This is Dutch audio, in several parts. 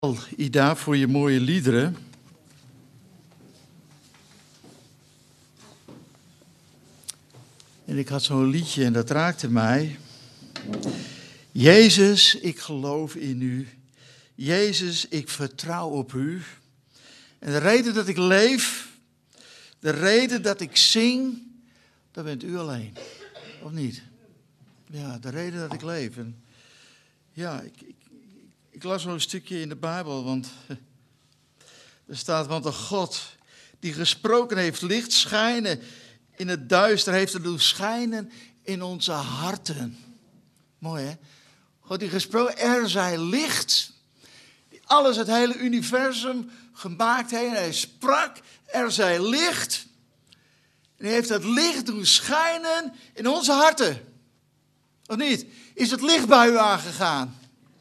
Ida, voor je mooie liederen. En ik had zo'n liedje en dat raakte mij. Jezus, ik geloof in u. Jezus, ik vertrouw op u. En de reden dat ik leef, de reden dat ik zing, dat bent u alleen. Of niet? Ja, de reden dat ik leef. En ja, ik las wel een stukje in de Bijbel, want er staat, want de God die gesproken heeft, licht schijnen in het duister, heeft het doen schijnen in onze harten. Mooi hè? God die gesproken, er zij licht, die alles, het hele universum gemaakt heeft. Hij sprak, er zij licht. En hij heeft het licht doen schijnen in onze harten. Of niet? Is het licht bij u aangegaan?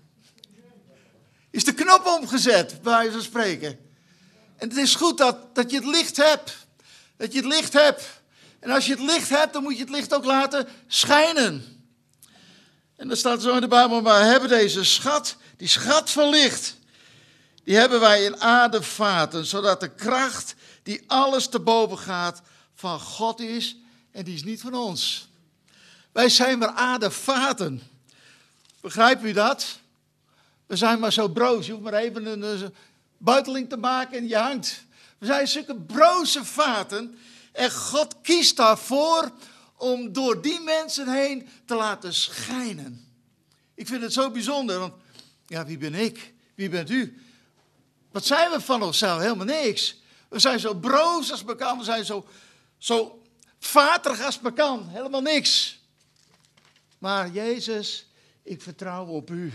Is de knop omgezet, bij wijze van spreken. En het is goed dat je het licht hebt. Dat je het licht hebt. En als je het licht hebt, dan moet je het licht ook laten schijnen. En dan staat zo in de Bijbel, maar we hebben deze schat, die schat van licht, die hebben wij in aardevaten, zodat de kracht die alles te boven gaat van God is en die is niet van ons. Wij zijn maar aardevaten. Begrijpt u dat? We zijn maar zo broos. Je hoeft maar even een buiteling te maken en je hangt. We zijn zulke broze vaten. En God kiest daarvoor om door die mensen heen te laten schijnen. Ik vind het zo bijzonder. Want ja, wie ben ik? Wie bent u? Wat zijn we van onszelf? Helemaal niks. We zijn zo broos als bekend. We zijn zo vaterig als bekend. Helemaal niks. Maar Jezus, ik vertrouw op u.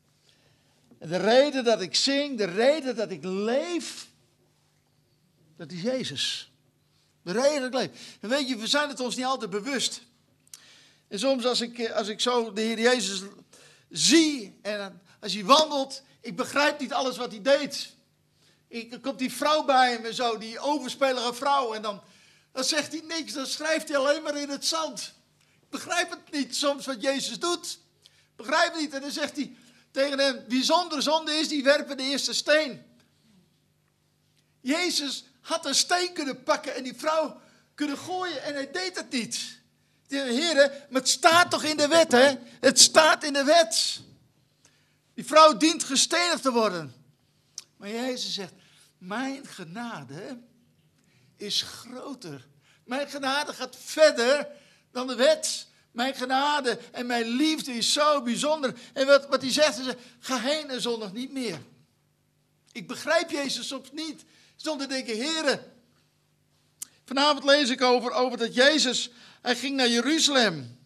En de reden dat ik zing, de reden dat ik leef, dat is Jezus. De reden dat ik leef. En weet je, we zijn het ons niet altijd bewust. En soms als ik zo de Heer Jezus zie en als hij wandelt, ik begrijp niet alles wat hij deed. Er komt die vrouw bij hem en zo, die overspelige vrouw. En dan zegt hij niks, dan schrijft hij alleen maar in het zand. Ik begrijp het niet soms wat Jezus doet. Ik begrijp het niet. En dan zegt hij tegen hem, wie zonder zonde is, die werpen de eerste steen. Jezus had een steen kunnen pakken en die vrouw kunnen gooien en hij deed het niet. Heren, maar het staat toch in de wet, hè? Het staat in de wet. Die vrouw dient gestenigd te worden. Maar Jezus zegt, mijn genade is groter. Mijn genade gaat verder dan de wet. Mijn genade en mijn liefde is zo bijzonder. En wat hij zegt, is, ga heen en zondig niet meer. Ik begrijp Jezus soms niet. Zonder te denken, heren. Vanavond lees ik over dat Jezus, hij ging naar Jeruzalem.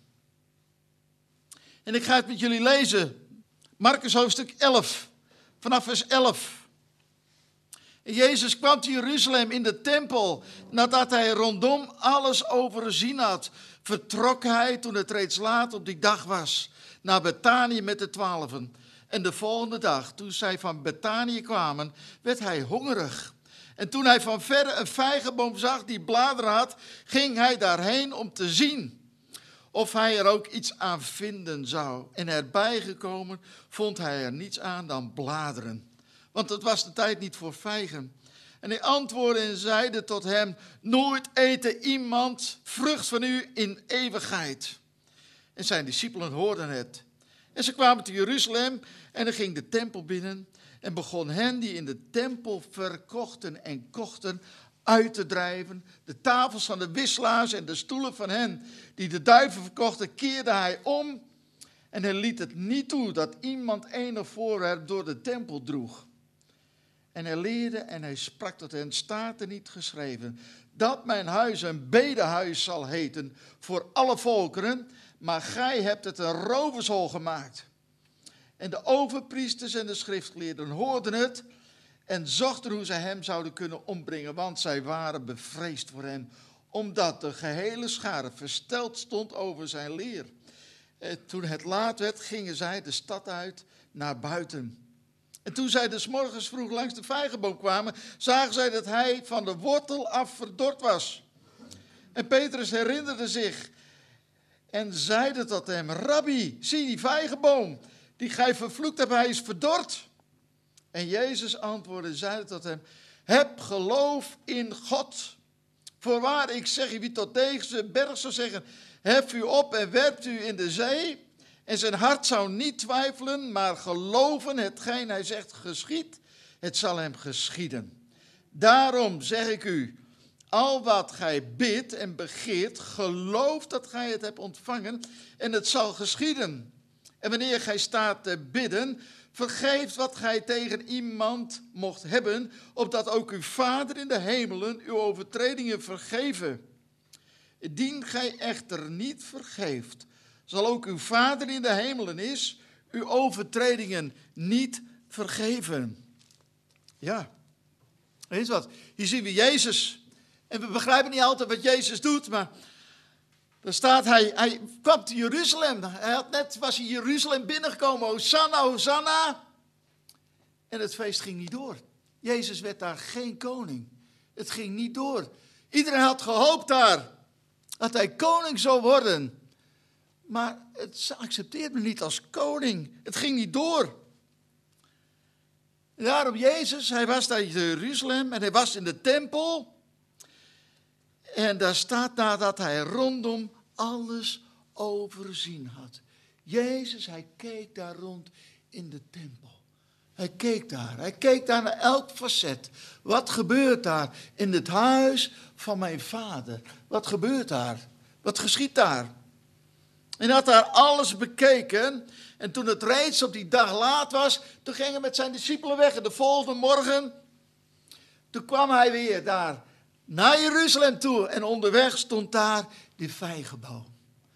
En ik ga het met jullie lezen. Marcus hoofdstuk 11, vanaf vers 11. En Jezus kwam te Jeruzalem in de tempel, nadat hij rondom alles overzien had. Vertrok hij, toen het reeds laat op die dag was, naar Betanië met de 12. En de volgende dag, toen zij van Betanië kwamen, werd hij hongerig. En toen hij van verre een vijgenboom zag die bladeren had, ging hij daarheen om te zien of hij er ook iets aan vinden zou. En erbij gekomen vond hij er niets aan dan bladeren. Want het was de tijd niet voor vijgen. En hij antwoordde en zeide tot hem, nooit eten iemand vrucht van u in eeuwigheid. En zijn discipelen hoorden het. En ze kwamen te Jeruzalem en er ging de tempel binnen en begon hen die in de tempel verkochten en kochten uit te drijven. De tafels van de wisselaars en de stoelen van hen die de duiven verkochten keerde hij om. En hij liet het niet toe dat iemand enig voorwerp door de tempel droeg. En hij leerde en hij sprak tot hen, staat er niet geschreven, dat mijn huis een bedehuis zal heten voor alle volkeren, maar gij hebt het een rovershol gemaakt. En de overpriesters en de schriftgeleerden hoorden het en zochten hoe zij hem zouden kunnen ombrengen, want zij waren bevreesd voor hem, omdat de gehele schare versteld stond over zijn leer. En toen het laat werd, gingen zij de stad uit naar buiten. En toen zij des morgens vroeg langs de vijgenboom kwamen, zagen zij dat hij van de wortel af verdord was. En Petrus herinnerde zich en zeide tot hem, Rabbi, zie die vijgenboom die gij vervloekt hebt, hij is verdord. En Jezus antwoordde en zeide tot hem, heb geloof in God. Voorwaar, ik zeg u, wie tot deze berg zou zeggen, hef u op en werpt u in de zee. En zijn hart zou niet twijfelen, maar geloven hetgeen hij zegt geschied, het zal hem geschieden. Daarom zeg ik u, al wat gij bidt en begeert, geloof dat gij het hebt ontvangen en het zal geschieden. En wanneer gij staat te bidden, vergeef wat gij tegen iemand mocht hebben, opdat ook uw Vader in de hemelen uw overtredingen vergeven. Indien gij echter niet vergeeft, zal ook uw Vader in de hemelen is uw overtredingen niet vergeven. Ja, weet je wat? Hier zien we Jezus. En we begrijpen niet altijd wat Jezus doet, maar er staat, hij kwam te Jeruzalem. Was in Jeruzalem binnengekomen. Hosanna, Hosanna. En het feest ging niet door. Jezus werd daar geen koning. Het ging niet door. Iedereen had gehoopt daar dat hij koning zou worden. Maar het accepteerde me niet als koning. Het ging niet door. En daarom Jezus, hij was daar in Jeruzalem en hij was in de tempel. En daar staat nadat hij rondom alles overzien had. Jezus, hij keek daar rond in de tempel. Hij keek daar naar elk facet. Wat gebeurt daar in het huis van mijn vader? Wat gebeurt daar? Wat geschiet daar? En hij had daar alles bekeken. En toen het reeds op die dag laat was, toen ging hij met zijn discipelen weg. En de volgende morgen, toen kwam hij weer daar naar Jeruzalem toe. En onderweg stond daar die vijgenboom.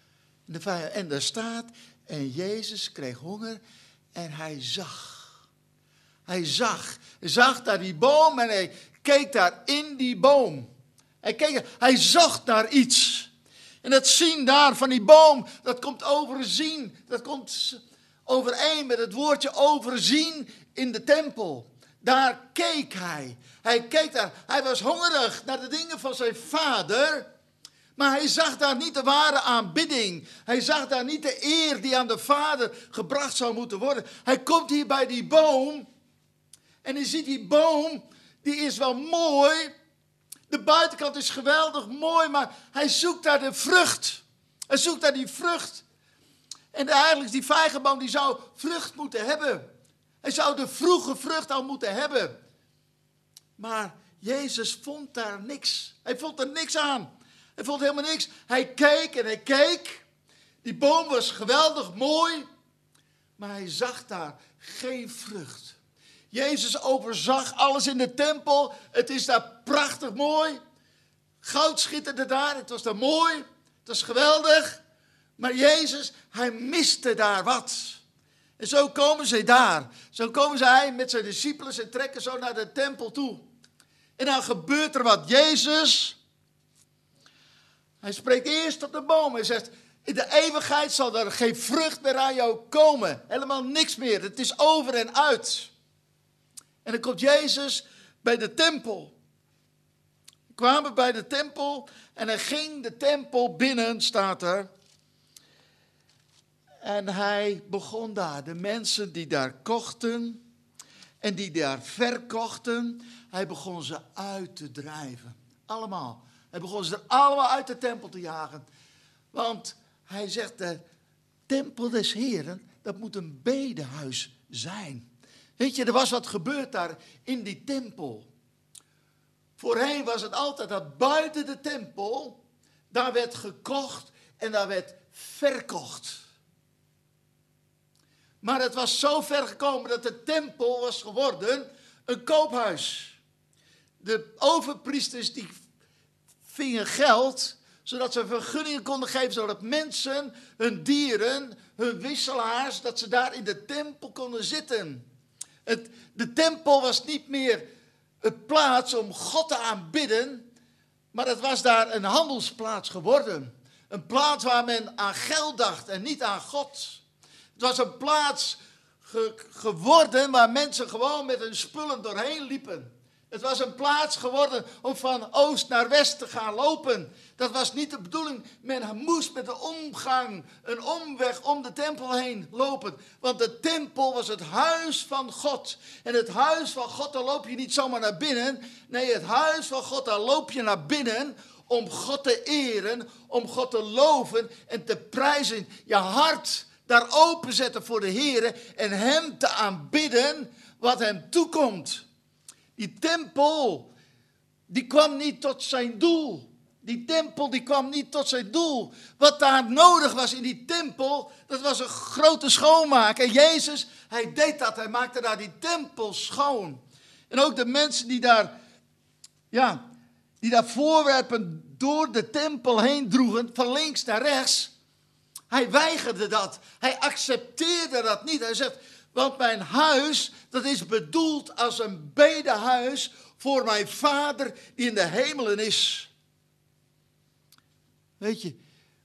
En daar staat, en Jezus kreeg honger en hij zag. Hij zag daar die boom en hij keek daar in die boom. Hij zocht naar iets. En dat zien daar van die boom, dat komt overzien. Dat komt overeen met het woordje overzien in de tempel. Daar keek hij. Hij keek daar. Hij was hongerig naar de dingen van zijn vader. Maar hij zag daar niet de ware aanbidding. Hij zag daar niet de eer die aan de vader gebracht zou moeten worden. Hij komt hier bij die boom. En je ziet die boom, die is wel mooi. De buitenkant is geweldig mooi, maar hij zoekt daar de vrucht. Hij zoekt daar die vrucht. En eigenlijk die vijgenboom, die zou vrucht moeten hebben. Hij zou de vroege vrucht al moeten hebben. Maar Jezus vond daar niks. Hij vond er niks aan. Hij vond helemaal niks. Hij keek en hij keek. Die boom was geweldig mooi. Maar hij zag daar geen vrucht. Jezus overzag alles in de tempel. Het is daar prachtig mooi. Goud schitterde daar. Het was daar mooi. Het was geweldig. Maar Jezus, hij miste daar wat. En zo komen ze daar. Zo komen zij met zijn discipelen en trekken zo naar de tempel toe. En dan gebeurt er wat. Jezus, hij spreekt eerst op de boom. Hij zegt, in de eeuwigheid zal er geen vrucht meer aan jou komen. Helemaal niks meer. Het is over en uit. En dan komt Jezus bij de tempel. Ze kwamen bij de tempel en hij ging de tempel binnen, staat er. En hij begon daar, de mensen die daar kochten en die daar verkochten, hij begon ze uit te drijven. Allemaal. Hij begon ze er allemaal uit de tempel te jagen. Want hij zegt, de tempel des Heren, dat moet een bedehuis zijn. Weet je, er was wat gebeurd daar in die tempel. Voorheen was het altijd dat buiten de tempel, daar werd gekocht en daar werd verkocht. Maar het was zo ver gekomen dat de tempel was geworden een koophuis. De overpriesters die vingen geld, zodat ze vergunningen konden geven, zodat mensen, hun dieren, hun wisselaars, dat ze daar in de tempel konden zitten. De tempel was niet meer een plaats om God te aanbidden, maar het was daar een handelsplaats geworden. Een plaats waar men aan geld dacht en niet aan God. Het was een plaats geworden waar mensen gewoon met hun spullen doorheen liepen. Het was een plaats geworden om van oost naar west te gaan lopen. Dat was niet de bedoeling. Men moest met de omgang, een omweg om de tempel heen lopen. Want de tempel was het huis van God. En het huis van God, daar loop je niet zomaar naar binnen. Nee, het huis van God, daar loop je naar binnen om God te eren, om God te loven en te prijzen. Je hart daar openzetten voor de Heer en hem te aanbidden wat hem toekomt. Die tempel, die kwam niet tot zijn doel. Die tempel, die kwam niet tot zijn doel. Wat daar nodig was in die tempel, dat was een grote schoonmaak. En Jezus, hij deed dat. Hij maakte daar die tempel schoon. En ook de mensen die daar voorwerpen door de tempel heen droegen, van links naar rechts. Hij weigerde dat. Hij accepteerde dat niet. Hij zegt, want mijn huis, dat is bedoeld als een bedehuis voor mijn Vader die in de hemelen is. Weet je,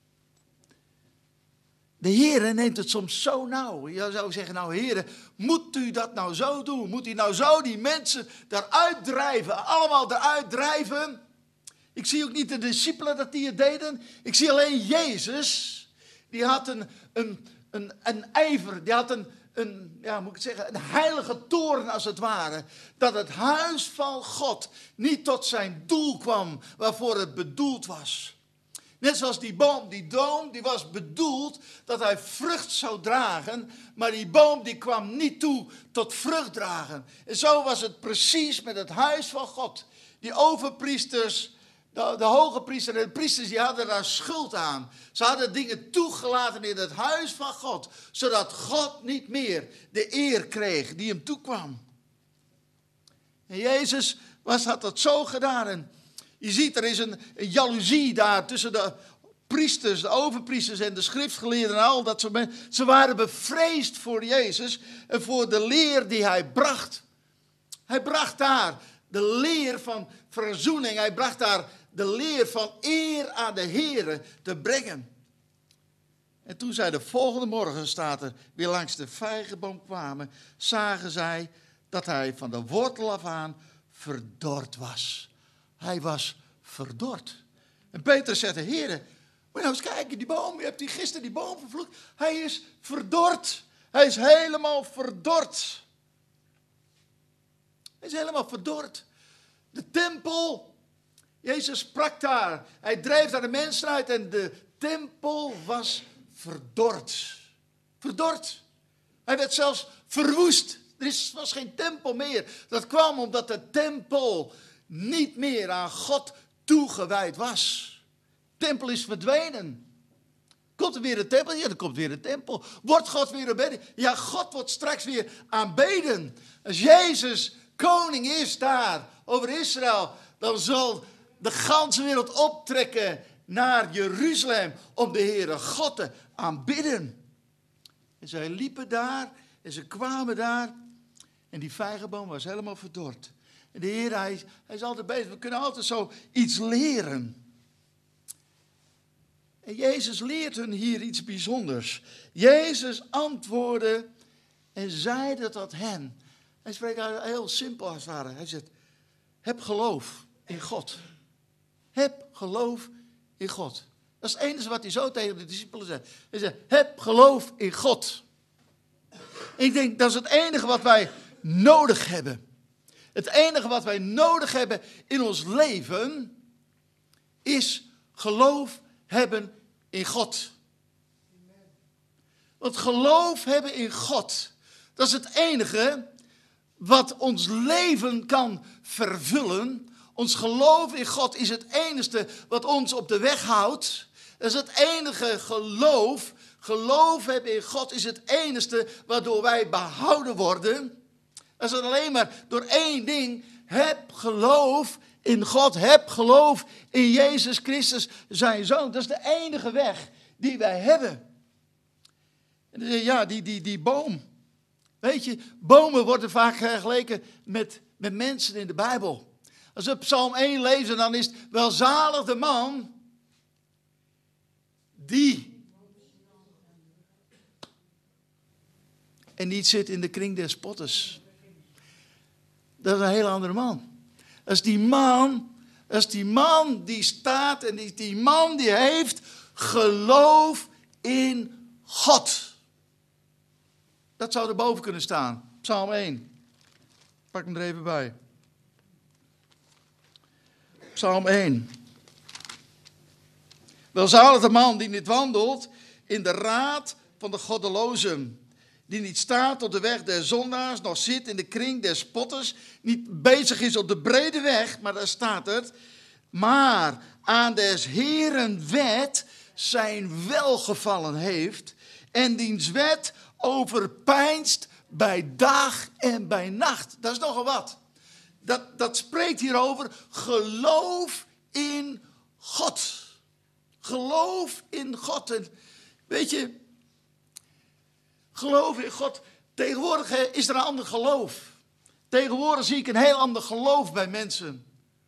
de Heer neemt het soms zo nauw. Je zou zeggen, nou Heer, moet u dat nou zo doen? Moet u nou zo die mensen daaruit drijven? Allemaal eruit drijven? Ik zie ook niet de discipelen dat die het deden. Ik zie alleen Jezus. Die had een ijver, die had een heilige toorn als het ware. Dat het huis van God niet tot zijn doel kwam waarvoor het bedoeld was. Net zoals die boom, die was bedoeld dat hij vrucht zou dragen. Maar die boom die kwam niet toe tot vrucht dragen. En zo was het precies met het huis van God. Die overpriesters, de hoge priester en de priesters, die hadden daar schuld aan. Ze hadden dingen toegelaten in het huis van God. Zodat God niet meer de eer kreeg die hem toekwam. En Jezus had dat zo gedaan. En je ziet, er is een jaloezie daar tussen de priesters, de overpriesters en de schriftgeleerden en al dat soort mensen. Ze waren bevreesd voor Jezus en voor de leer die hij bracht. Hij bracht daar de leer van verzoening. Hij bracht daar de leer van eer aan de Heere te brengen. En toen zij de volgende morgen, staat er, weer langs de vijgenboom kwamen, zagen zij dat hij van de wortel af aan verdord was. Hij was verdord. En Petrus zegt, Heere, moet je nou eens kijken, die boom, je hebt gisteren die boom vervloekt. Hij is verdord. Hij is helemaal verdord. Hij is helemaal verdord. De tempel, Jezus sprak daar. Hij dreef daar de mensen uit en de tempel was verdord. Verdord. Hij werd zelfs verwoest. Er was geen tempel meer. Dat kwam omdat de tempel niet meer aan God toegewijd was. De tempel is verdwenen. Komt er weer een tempel? Ja, er komt weer een tempel. Wordt God weer aanbeden? Ja, God wordt straks weer aanbeden. Als Jezus koning is daar over Israël, dan zal de ganse wereld optrekken naar Jeruzalem om de Heere God te aanbidden. En zij liepen daar en ze kwamen daar en die vijgenboom was helemaal verdord. En de Heer, hij is altijd bezig. We kunnen altijd zo iets leren. En Jezus leert hun hier iets bijzonders. Jezus antwoordde en zeide tot hen. Hij spreekt heel simpel als het ware. Hij zegt, heb geloof in God. Heb geloof in God. Dat is het enige wat hij zo tegen de discipelen zegt. Hij zegt, heb geloof in God. Ik denk, dat is het enige wat wij nodig hebben. Het enige wat wij nodig hebben in ons leven is geloof hebben in God. Want geloof hebben in God, dat is het enige wat ons leven kan vervullen. Ons geloof in God is het enige wat ons op de weg houdt. Dat is het enige geloof. Geloof hebben in God is het enige waardoor wij behouden worden. Dat is alleen maar door één ding. Heb geloof in God. Heb geloof in Jezus Christus, zijn Zoon. Dat is de enige weg die wij hebben. En dan zeg je, ja, die boom. Weet je, bomen worden vaak vergeleken met mensen in de Bijbel. Als we Psalm 1 lezen, dan is het welzalig de man die en niet zit in de kring des spotters. Dat is een hele andere man. Dat is die man die staat en die man die heeft geloof in God. Dat zou er boven kunnen staan. Psalm 1. Pak hem er even bij. Psalm 1. Welzalig de man die niet wandelt in de raad van de goddelozen. Die niet staat op de weg der zondaars, nog zit in de kring der spotters. Niet bezig is op de brede weg, maar daar staat het. Maar aan des Heeren wet zijn welgevallen heeft. En diens wet overpeinst bij dag en bij nacht. Dat is nogal wat. Dat spreekt hier over geloof in God. Geloof in God. En weet je, geloof in God. Tegenwoordig is er een ander geloof. Tegenwoordig zie ik een heel ander geloof bij mensen.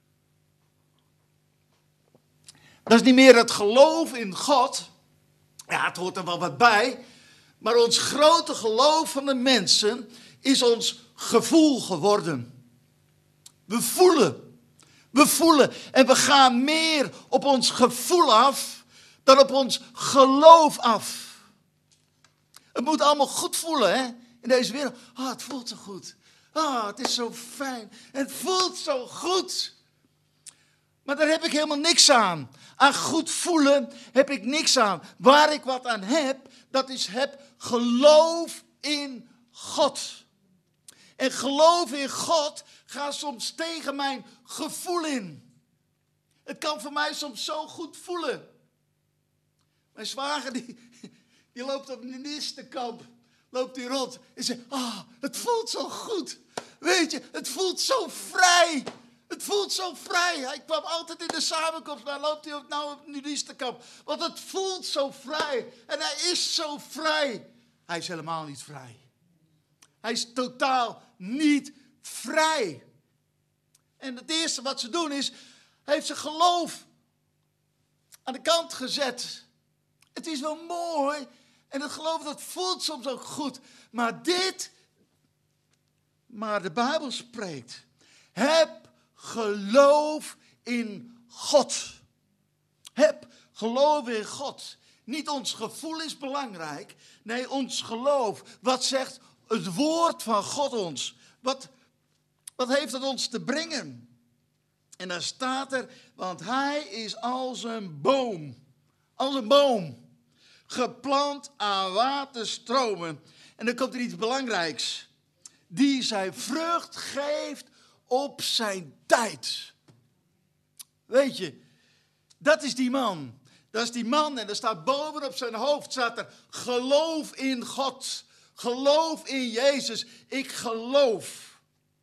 Dat is niet meer het geloof in God. Ja, het hoort er wel wat bij. Maar ons grote geloof van de mensen is ons gevoel geworden. We voelen en we gaan meer op ons gevoel af dan op ons geloof af. Het moet allemaal goed voelen, hè? In deze wereld. Het voelt zo goed. Het is zo fijn. Het voelt zo goed. Maar daar heb ik helemaal niks aan. Aan goed voelen heb ik niks aan. Waar ik wat aan heb, dat is geloof in God. En geloof in God gaat soms tegen mijn gevoel in. Het kan voor mij soms zo goed voelen. Mijn zwager die loopt op nudiestenkamp. Loopt hij rond en zegt, het voelt zo goed. Weet je, het voelt zo vrij. Het voelt zo vrij. Hij kwam altijd in de samenkomst, maar loopt hij nou op nudiestenkamp. Want het voelt zo vrij. En hij is zo vrij. Hij is helemaal niet vrij. Hij is totaal niet vrij. En het eerste wat ze doen is, hij heeft zijn geloof aan de kant gezet. Het is wel mooi. En het geloof, dat voelt soms ook goed. Maar de Bijbel spreekt. Heb geloof in God. Heb geloof in God. Niet ons gevoel is belangrijk. Nee, ons geloof. Wat zegt het woord van God ons? Wat heeft het ons te brengen? En daar staat er, want hij is als een boom. Als een boom. Geplant aan waterstromen. En dan komt er iets belangrijks. Die zijn vrucht geeft op zijn tijd. Weet je, dat is die man. Dat is die man en er staat bovenop zijn hoofd staat er geloof in God. Geloof in Jezus. Ik geloof.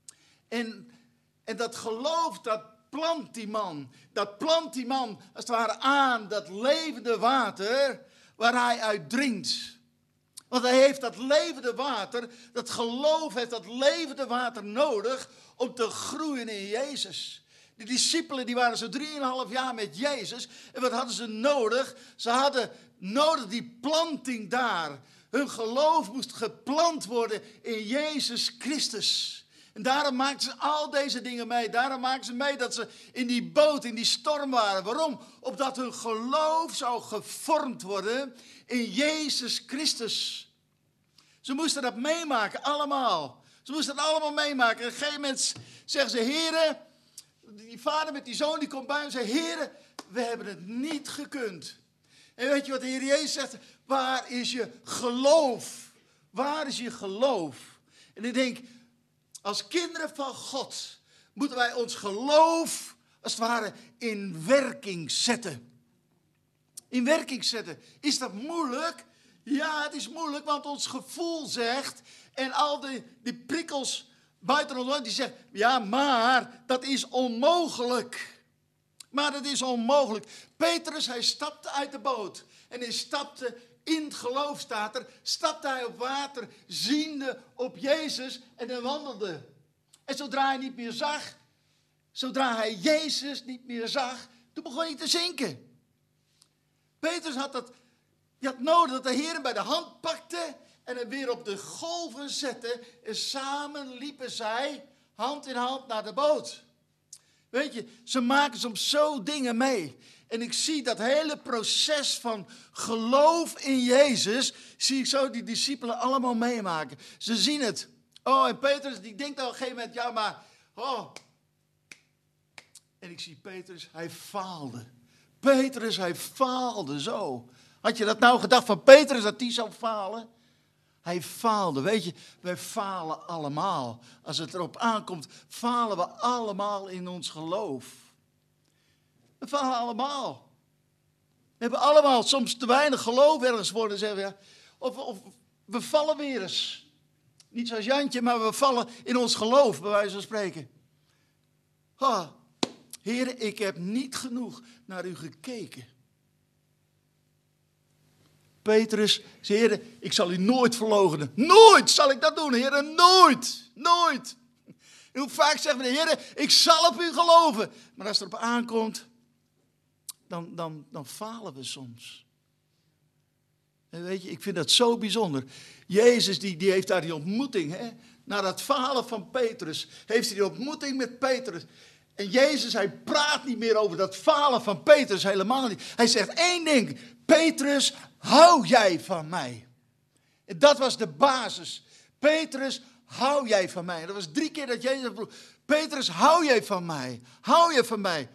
En dat geloof, dat plant die man. Dat plant die man als het ware aan dat levende water waar hij uit drinkt. Want hij heeft dat levende water, dat geloof heeft dat levende water nodig om te groeien in Jezus. De discipelen die waren zo 3,5 jaar met Jezus. En wat hadden ze nodig? Ze hadden nodig die planting daar. Hun geloof moest geplant worden in Jezus Christus. En daarom maakten ze al deze dingen mee. Daarom maakten ze mee dat ze in die boot, in die storm waren. Waarom? Opdat hun geloof zou gevormd worden in Jezus Christus. Ze moesten dat meemaken, allemaal. Ze moesten dat allemaal meemaken. En op een gegeven moment zeggen ze, heren, die vader met die zoon die komt bij en zegt, heren, we hebben het niet gekund. En weet je wat de Heer Jezus zegt? Waar is je geloof? Waar is je geloof? En ik denk, als kinderen van God moeten wij ons geloof als het ware in werking zetten. In werking zetten. Is dat moeilijk? Ja, het is moeilijk, want ons gevoel zegt en al die prikkels buiten ons, die zeggen, ja, maar dat is onmogelijk. Maar dat is onmogelijk. Petrus, hij stapte uit de boot en hij stapte in het geloof, staat er, stapte hij op water, ziende op Jezus en hij wandelde. En zodra hij niet meer zag, zodra hij Jezus niet meer zag, toen begon hij te zinken. Petrus had nodig dat de Heer hem bij de hand pakte en hem weer op de golven zette. En samen liepen zij hand in hand naar de boot. Weet je, ze maken soms zo dingen mee. En ik zie dat hele proces van geloof in Jezus, zie ik zo die discipelen allemaal meemaken. Ze zien het. Oh, en Petrus, die denkt op een gegeven moment, ja maar, oh. En ik zie Petrus, hij faalde. Petrus, hij faalde zo. Had je dat nou gedacht van Petrus, dat die zou falen? Hij faalde. Weet je, wij falen allemaal. Als het erop aankomt, falen we allemaal in ons geloof. We falen allemaal. We hebben allemaal soms te weinig geloof ergens voor. Zeggen we, ja. Of we vallen weer eens. Niet zoals Jantje, maar we vallen in ons geloof, bij wijze van spreken. Heer, ik heb niet genoeg naar u gekeken. Petrus zei, Heer, ik zal u nooit verloochenen. Nooit zal ik dat doen, Heer, nooit, nooit. En hoe vaak zeggen we, Heer, ik zal op u geloven. Maar als het erop aankomt, dan falen we soms. En weet je, ik vind dat zo bijzonder. Jezus die heeft daar die ontmoeting, hè? Na dat falen van Petrus, heeft hij die ontmoeting met Petrus. En Jezus, hij praat niet meer over dat falen van Petrus, helemaal niet. Hij zegt één ding, Petrus, hou jij van mij? En dat was de basis. Petrus, hou jij van mij? Dat was 3 keer dat Jezus vroeg, Petrus, hou jij van mij? Hou je van mij?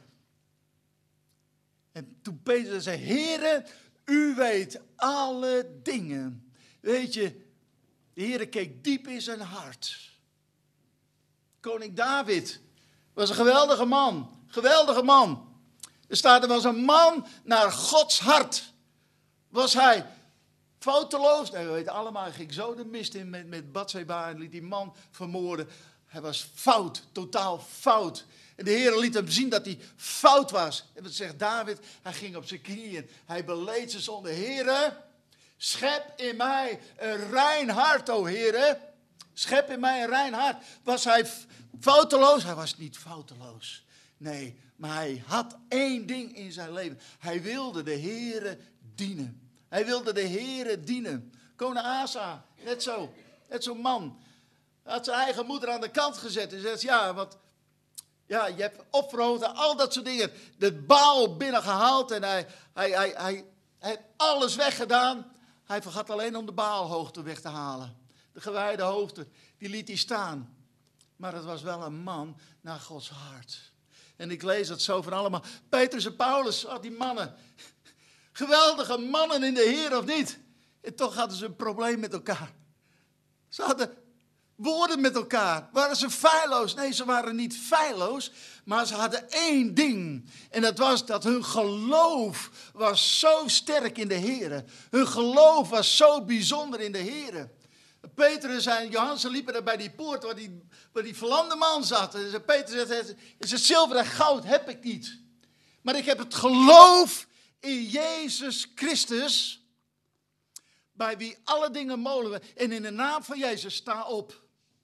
En toen Petrus zei, Heere, u weet alle dingen. Weet je, de Heere keek diep in zijn hart. Koning David was een geweldige man. Geweldige man. Er staat, er was een man naar Gods hart. Was hij foutloos? Nee, we weten allemaal, hij ging zo de mist in met Batseba en liet die man vermoorden. Hij was fout, totaal fout. En de Heer liet hem zien dat hij fout was. En wat zegt David? Hij ging op zijn knieën. Hij beleed zijn zonde. Heere, schep in mij een rein hart, o Heere. Schep in mij een rein hart. Was hij fouteloos? Hij was niet fouteloos. Nee, maar hij had 1 ding in zijn leven. Hij wilde de Heere dienen. Hij wilde de Heere dienen. Koning Asa, net zo'n man. Hij had zijn eigen moeder aan de kant gezet. En zei, ja, want ja, je hebt opverhoogd, al dat soort dingen. De Baal binnengehaald en hij heeft alles weggedaan. Hij vergat alleen om de Baalhoogte weg te halen. De gewijde hoogte, die liet hij staan. Maar het was wel een man naar Gods hart. En ik lees het zo van allemaal. Petrus en Paulus, die mannen. Geweldige mannen in de Heer, of niet? En toch hadden ze een probleem met elkaar. Ze hadden woorden met elkaar. Waren ze feilloos? Nee, ze waren niet feilloos. Maar ze hadden 1 ding. En dat was dat hun geloof was zo sterk in de Heer. Hun geloof was zo bijzonder in de Heer. Petrus en Johannes liepen er bij die poort waar die verlamde man zat. En Petrus zei, zilver en goud heb ik niet. Maar ik heb het geloof in Jezus Christus, bij wie alle dingen mogelijk zijn. En in de naam van Jezus, sta op.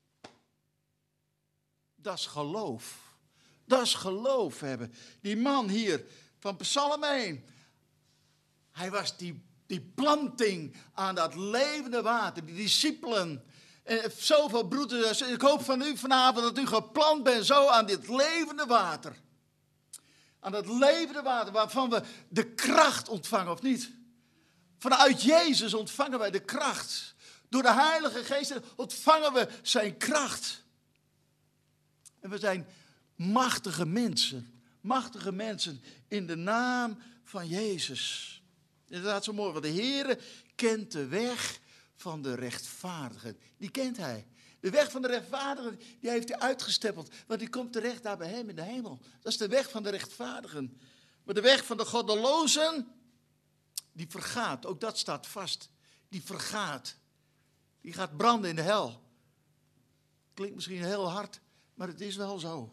Dat is geloof. Dat is geloof hebben. Die man hier van Psalm 1. Hij was die planting aan dat levende water. Die discipelen. En zoveel broeders. Ik hoop van u vanavond dat u geplant bent zo aan dit levende water. Aan dat levende water waarvan we de kracht ontvangen, of niet? Vanuit Jezus ontvangen wij de kracht. Door de Heilige Geest ontvangen we zijn kracht. En we zijn machtige mensen. Machtige mensen in de naam van Jezus. Inderdaad zo mooi, want de Heere kent de weg van de rechtvaardigen. Die kent hij. De weg van de rechtvaardigen, die heeft hij uitgestippeld. Want die komt terecht daar bij hem in de hemel. Dat is de weg van de rechtvaardigen. Maar de weg van de goddelozen, die vergaat. Ook dat staat vast. Die vergaat. Die gaat branden in de hel. Klinkt misschien heel hard, maar het is wel zo.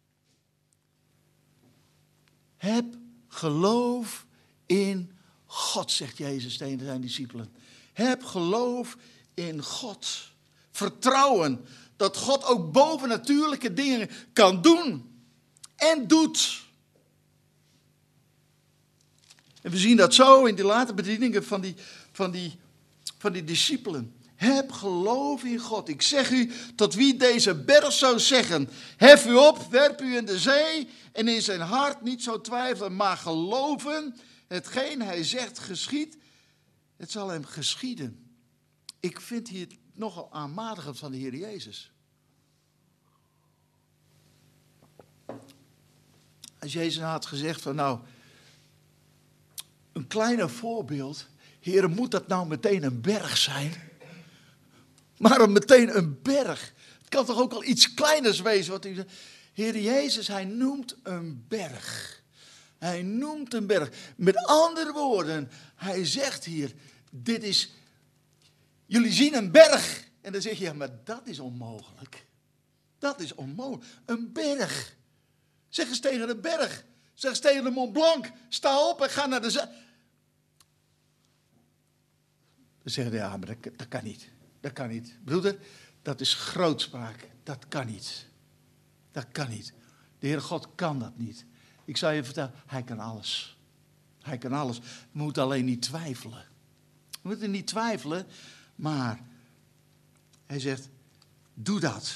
Heb geloof in God, zegt Jezus tegen zijn discipelen. Heb geloof in God. Vertrouwen dat God ook bovennatuurlijke dingen kan doen en doet. En we zien dat zo in die late bedieningen van die discipelen. Heb geloof in God. Ik zeg u, tot wie deze berg zou zeggen, hef u op, werp u in de zee, en in zijn hart niet zo twijfelen, maar geloven, hetgeen hij zegt geschiet, het zal hem geschieden. Ik vind hier nogal aanmatigend van de Heer Jezus. Als Jezus had gezegd van nou, een kleiner voorbeeld, Heer, moet dat nou meteen een berg zijn? Maar meteen een berg. Het kan toch ook al iets kleiners wezen wat u zegt. Heer Jezus, hij noemt een berg. Hij noemt een berg. Met andere woorden, hij zegt hier, dit is, jullie zien een berg. En dan zeg je, ja, maar dat is onmogelijk. Dat is onmogelijk. Een berg. Zeg eens tegen de berg. Zeg eens tegen de Mont Blanc. Sta op en ga naar de zee. Dan zeggen ze, ja, maar dat kan niet. Dat kan niet. Broeder, dat is grootspraak. Dat kan niet. Dat kan niet. De Heere God kan dat niet. Ik zal je vertellen, hij kan alles. Hij kan alles. We moeten alleen niet twijfelen. We moeten niet twijfelen, maar hij zegt, doe dat.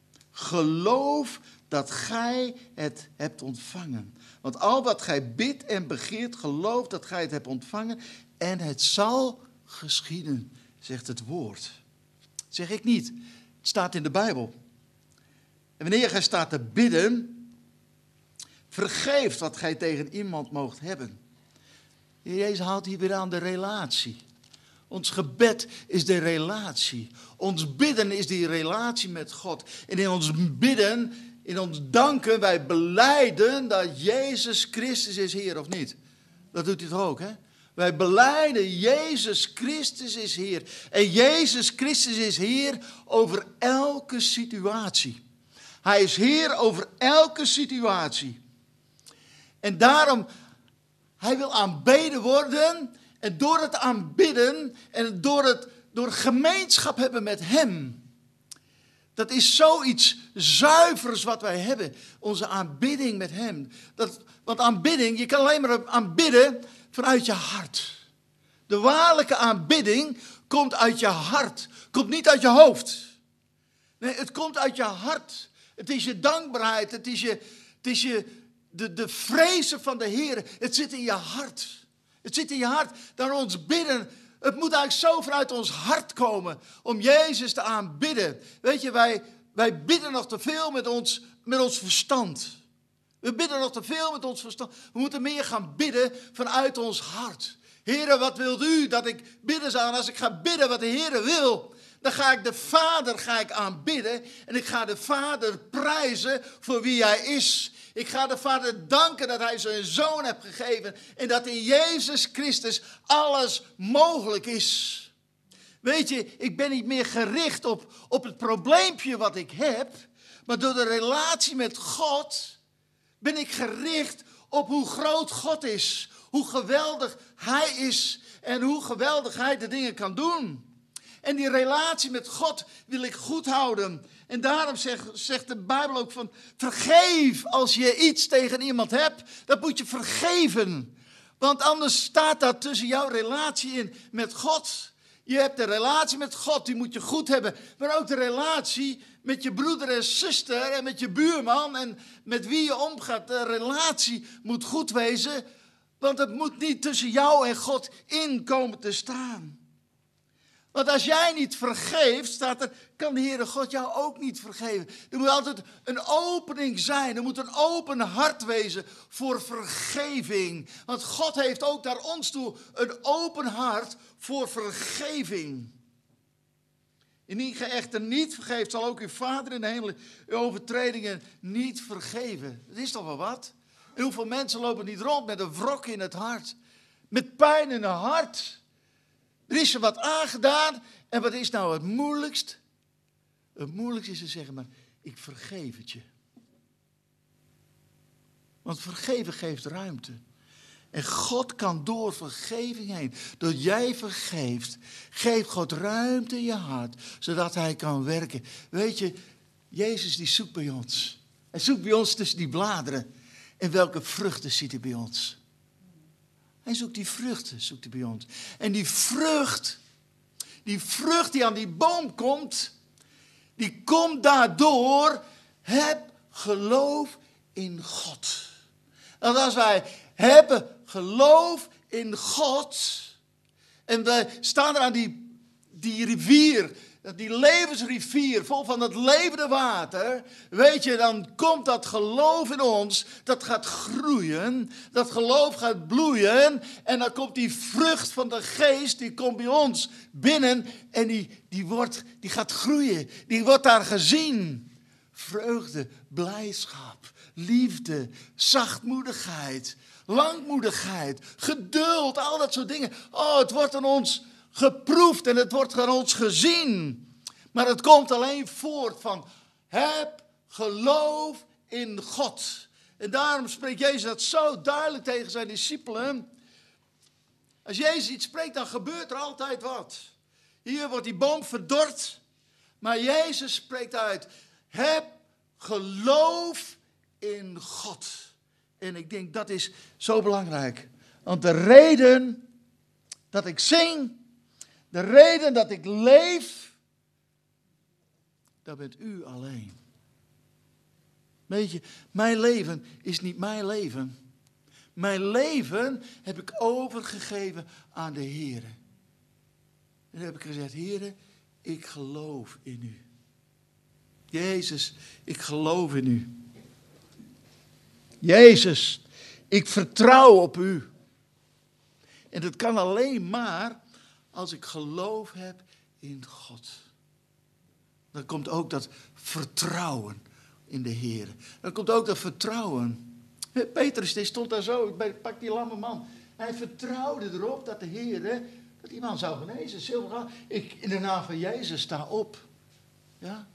Geloof dat gij het hebt ontvangen. Want al wat gij bidt en begeert, geloof dat gij het hebt ontvangen en het zal geschieden, zegt het woord. Dat zeg ik niet. Het staat in de Bijbel. En wanneer gij staat te bidden, vergeef wat gij tegen iemand moogt hebben. Jezus haalt hier weer aan de relatie. Ons gebed is de relatie. Ons bidden is die relatie met God. En in ons bidden, in ons danken, wij belijden dat Jezus Christus is Heer of niet. Dat doet hij toch ook, hè? Wij belijden Jezus Christus is Heer. En Jezus Christus is Heer over elke situatie. Hij is Heer over elke situatie. En daarom, hij wil aanbeden worden. En door het aanbidden en door gemeenschap hebben met hem. Dat is zoiets zuivers wat wij hebben. Onze aanbidding met hem. Want aanbidding, je kan alleen maar aanbidden vanuit je hart. De waarlijke aanbidding komt uit je hart. Komt niet uit je hoofd. Nee, het komt uit je hart. Het is je dankbaarheid. Het is de vrezen van de Heer. Het zit in je hart. Het zit in je hart. Dan ons bidden. Het moet eigenlijk zo vanuit ons hart komen. Om Jezus te aanbidden. Weet je, wij bidden nog te veel met ons verstand. We bidden nog te veel met ons verstand. We moeten meer gaan bidden vanuit ons hart. Heere, wat wilt u dat ik bidden zou? En als ik ga bidden wat de Heere wil, dan ga ik de Vader aanbidden. En ik ga de Vader prijzen voor wie hij is. Ik ga de Vader danken dat hij zijn Zoon heeft gegeven. En dat in Jezus Christus alles mogelijk is. Weet je, ik ben niet meer gericht op het probleempje wat ik heb. Maar door de relatie met God ben ik gericht op hoe groot God is. Hoe geweldig hij is. En hoe geweldig hij de dingen kan doen. En die relatie met God wil ik goed houden. En daarom zegt de Bijbel ook van, vergeef als je iets tegen iemand hebt. Dat moet je vergeven. Want anders staat dat tussen jouw relatie in met God. Je hebt de relatie met God, die moet je goed hebben. Maar ook de relatie met je broeder en zuster en met je buurman en met wie je omgaat. De relatie moet goed wezen, want het moet niet tussen jou en God in komen te staan. Want als jij niet vergeeft, staat er, kan de Heere God jou ook niet vergeven. Er moet altijd een opening zijn. Er moet een open hart wezen voor vergeving. Want God heeft ook naar ons toe een open hart voor vergeving. Indien gij echter niet vergeeft, zal ook uw Vader in de hemel uw overtredingen niet vergeven. Dat is toch wel wat? En hoeveel mensen lopen niet rond met een wrok in het hart? Met pijn in het hart. Er is er wat aangedaan. En wat is nou het moeilijkst? Het moeilijkste is te zeggen, maar ik vergeef het je. Want vergeven geeft ruimte. En God kan door vergeving heen, doordat jij vergeeft, geeft God ruimte in je hart, zodat hij kan werken. Weet je, Jezus die zoekt bij ons. Hij zoekt bij ons tussen die bladeren. En welke vruchten ziet hij bij ons? Hij zoekt die vruchten, zoekt hij bij ons. En die vrucht, Die vrucht die aan die boom komt, die komt daardoor, heb geloof in God. En als wij hebben geloof in God, en wij staan er aan die rivier, die levensrivier, vol van het levende water, weet je, dan komt dat geloof in ons, dat gaat groeien, dat geloof gaat bloeien, en dan komt die vrucht van de geest, die komt bij ons binnen, en die gaat groeien, die wordt daar gezien. Vreugde, blijdschap, liefde, zachtmoedigheid, langmoedigheid, geduld, al dat soort dingen. Oh, het wordt aan ons geproefd en het wordt aan ons gezien. Maar het komt alleen voort van heb geloof in God. En daarom spreekt Jezus dat zo duidelijk tegen zijn discipelen. Als Jezus iets spreekt, dan gebeurt er altijd wat. Hier wordt die boom verdord, maar Jezus spreekt uit. Heb geloof in God. En ik denk dat is zo belangrijk. Want de reden dat ik zing, de reden dat ik leef, dat bent u alleen. Weet je, mijn leven is niet mijn leven. Mijn leven heb ik overgegeven aan de Heer. En dan heb ik gezegd, Heer, ik geloof in u. Jezus, ik geloof in u. Jezus, ik vertrouw op u. En dat kan alleen maar als ik geloof heb in God. Dan komt ook dat vertrouwen in de Heer. Dan komt ook dat vertrouwen. Petrus, die stond daar zo, ik pak die lamme man. Hij vertrouwde erop dat de Heer, dat die man zou genezen. Ik in de naam van Jezus sta op. Ja.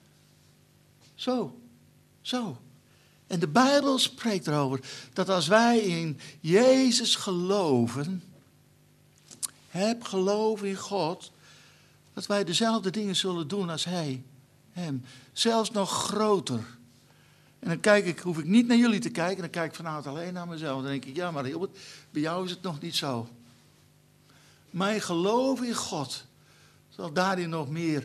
Zo. En de Bijbel spreekt erover dat als wij in Jezus geloven, heb geloof in God, dat wij dezelfde dingen zullen doen als Hij, Hem. Zelfs nog groter. En dan hoef ik niet naar jullie te kijken, dan kijk ik vanavond alleen naar mezelf. Dan denk ik, ja maar Hilbert, bij jou is het nog niet zo. Mijn geloof in God zal daarin nog meer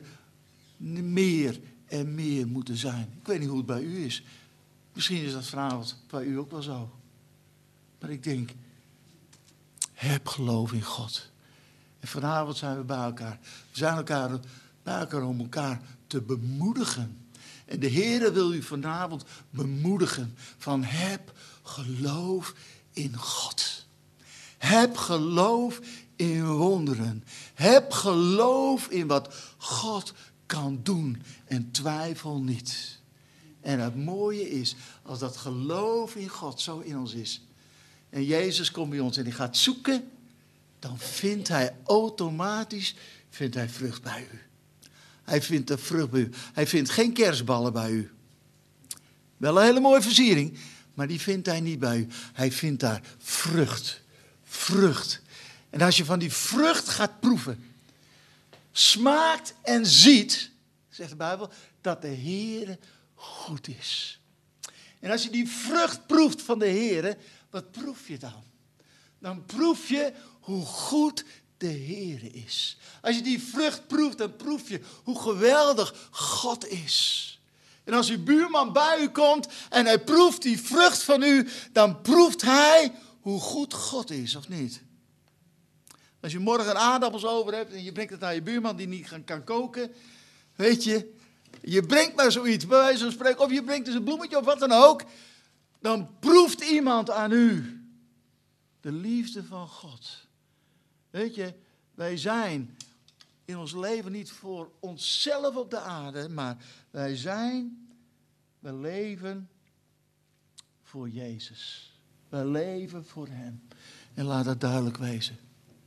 en meer moeten zijn. Ik weet niet hoe het bij u is. Misschien is dat vanavond bij u ook wel zo. Maar ik denk, heb geloof in God. En vanavond zijn we bij elkaar. We zijn bij elkaar om elkaar te bemoedigen. En de Heer wil u vanavond bemoedigen van heb geloof in God. Heb geloof in wonderen. Heb geloof in wat God kan doen en twijfel niet. En het mooie is, als dat geloof in God zo in ons is. En Jezus komt bij ons en hij gaat zoeken. Dan vindt hij automatisch vrucht bij u. Hij vindt de vrucht bij u. Hij vindt geen kerstballen bij u. Wel een hele mooie versiering. Maar die vindt hij niet bij u. Hij vindt daar vrucht. Vrucht. En als je van die vrucht gaat proeven. Smaakt en ziet, zegt de Bijbel, dat de Heer goed is. En als je die vrucht proeft van de Heer, wat proef je dan? Dan proef je hoe goed de Heer is. Als je die vrucht proeft, dan proef je hoe geweldig God is. En als uw buurman bij u komt en hij proeft die vrucht van u, dan proeft hij hoe goed God is, of niet? Als je morgen aardappels over hebt en je brengt het naar je buurman die niet kan koken, weet je, je brengt maar zoiets, bij wijze van spreken, of je brengt dus een bloemetje of wat dan ook, dan proeft iemand aan u de liefde van God. Weet je, wij zijn in ons leven niet voor onszelf op de aarde, maar we leven voor Jezus. We leven voor Hem. En laat dat duidelijk wezen.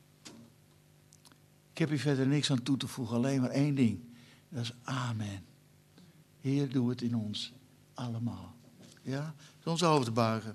Ik heb hier verder niks aan toe te voegen, alleen maar één ding. Dat is amen. Heer, doe het in ons allemaal. Ja, ons hoofd te buigen.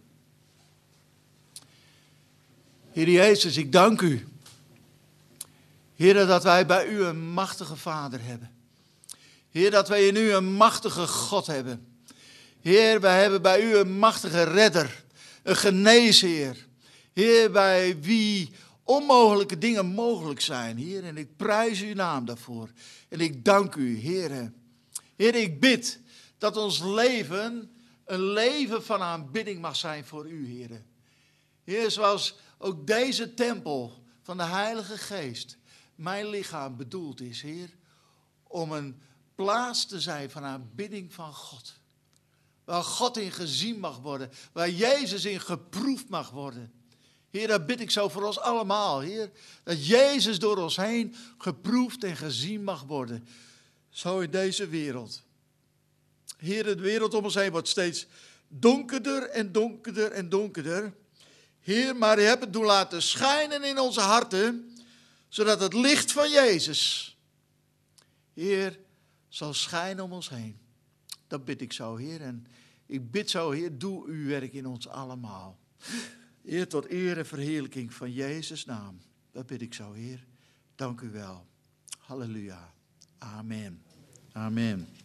Heer Jezus, ik dank u. Heer, dat wij bij u een machtige Vader hebben. Heer, dat wij in u een machtige God hebben. Heer, wij hebben bij u een machtige redder, een geneesheer. Heer, bij wie onmogelijke dingen mogelijk zijn, Heer. En ik prijs uw naam daarvoor. En ik dank u, Heer. Heer, ik bid dat ons leven een leven van aanbidding mag zijn voor u, Heer. Heer, zoals ook deze tempel van de Heilige Geest, mijn lichaam bedoeld is, Heer, om een plaats te zijn van aanbidding van God. Waar God in gezien mag worden, waar Jezus in geproefd mag worden. Heer, dat bid ik zo voor ons allemaal, Heer. Dat Jezus door ons heen geproefd en gezien mag worden. Zo in deze wereld. Heer, de wereld om ons heen wordt steeds donkerder en donkerder en donkerder. Heer, maar u hebt het doen laten schijnen in onze harten, zodat het licht van Jezus, Heer, zal schijnen om ons heen. Dat bid ik zo, Heer. En ik bid zo, Heer, doe uw werk in ons allemaal. Heer, tot eer en verheerlijking van Jezus' naam. Dat bid ik zo, Heer. Dank u wel. Halleluja. Amen. Amen.